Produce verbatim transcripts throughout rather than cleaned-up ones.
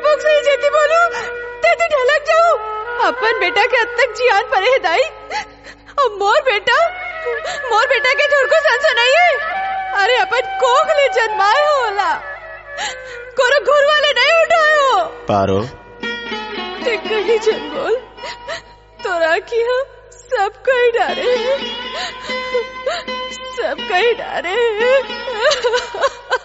मुख से जेती बोलू तेती ढलक जाऊं। अपन बेटा के अब तक जियान परे है दाई, अब मोर बेटा मोर बेटा के झुड़को संसो नहीं है। अरे अपन कोख ले जन्माए होला, कोरो घुर वाले नहीं उठाए हो। पारो ते कहीं जन बोल, तोरा की हम सब कहीं डारे हैं, सब कहीं डारे हैं।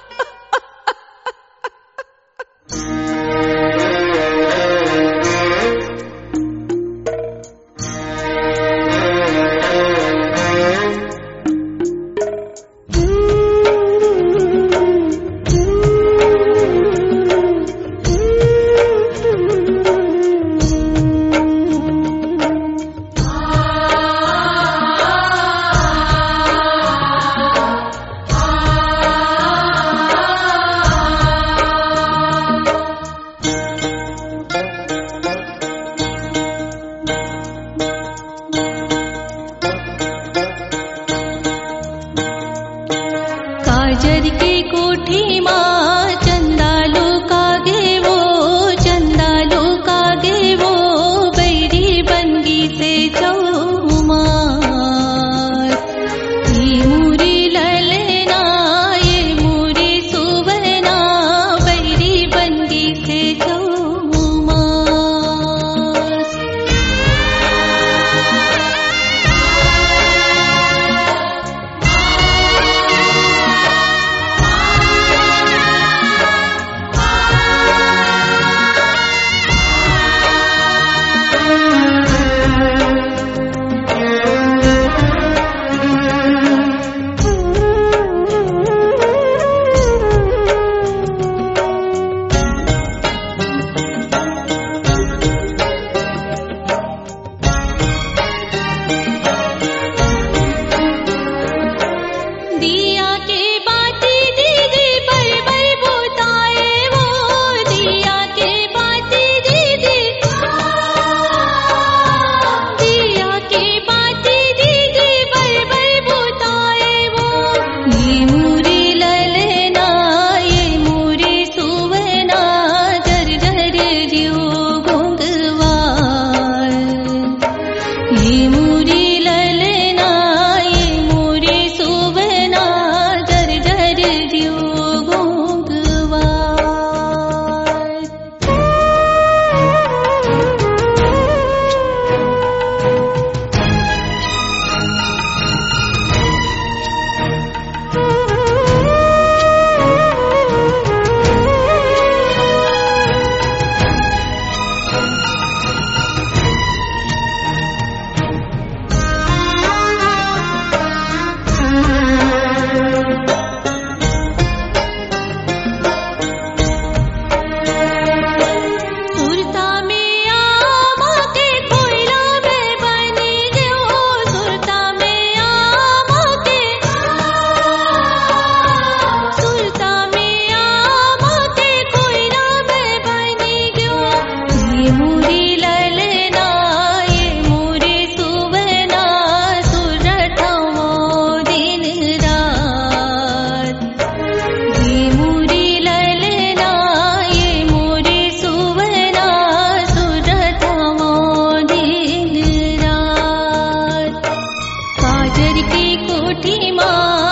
काजर की कोठी माँ चंदा लुका गे वो, चंदा लुका गे वो, बैरी बनगी से चौमार। ये मुरी ललना ये मुरी सुवना, बैरी बनगी से चौमार। कोठी माँ